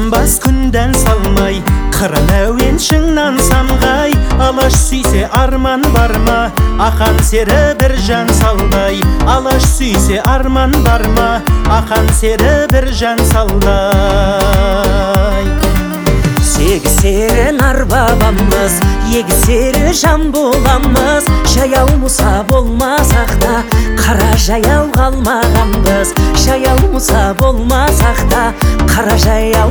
Жанбас күнден салмай, қыран әуен шыңнан самғай. Алаш сүйсе арман бар ма, ақан сері бір жан салдай. Алаш сүйсе арман бар ма, ақан сері бір жан салдай. Сегізсері нар бабамыз, егізсері жан боламыз. Жаяу мұса болмасақ та, қара жаяу қалмағанбыз. Жаяу мұса болмасақ та, қара жаяу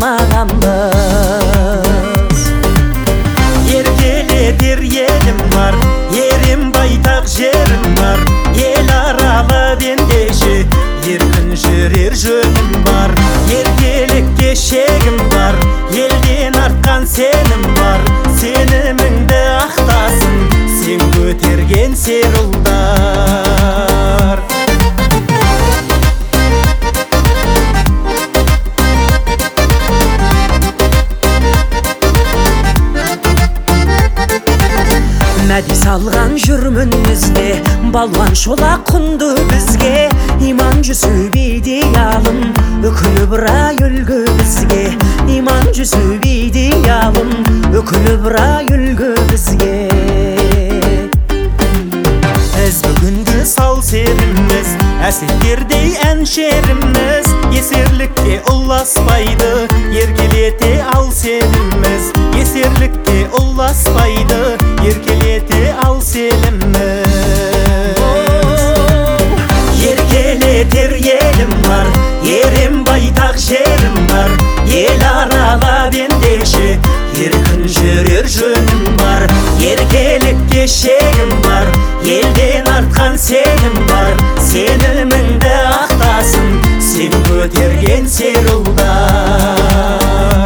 қалмағанбыз. Еркелетер елім бар, ерім байтақ жерім бар. Ел аралы бендеші, еркін жүрер жөнім бар. Еркелікке шегім бар, елден артқан сенім бар. Сеніміңді ақтасын, сен көтерген серұлдар. Мәди салған жүрмін ізде, балуан шолақ құнды бізге. Иман жүсіп идеалым, үкілі бұрай үлгі бізге. Иман жүсіп идеалым, үкілі бұрай үлгі бізге. Біз бүгінгі сал серіміз, әсеттердей әншеріміз. Есерлікке ұласпайды, еркелете ал сеніміз. Есерлікке ұласпайды, еркелете ал сеніміз. Еркелетер елім бар, ерім байтақ жерім бар. Ел арала бендеші, еркін жүрер жөнім бар. Еркелікке шегім бар, елден артқан сенім бар. Сеніміңді ақтасын, сен көтерген серұлдар.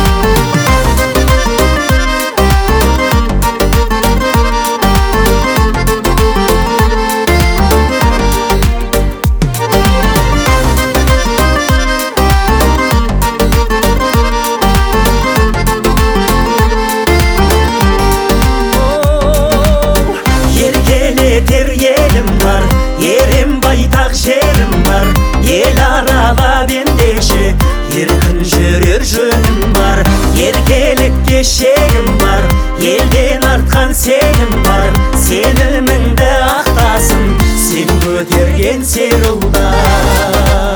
Еркелетер елім бар, ерім байтақ жерім бар. Ел арала бендеші, еркін жүрер жөнім бар. Еркелікке шегім бар, елден артқан сенім бар. Сеніміңді ақтасын, сен көтерген серұлдар.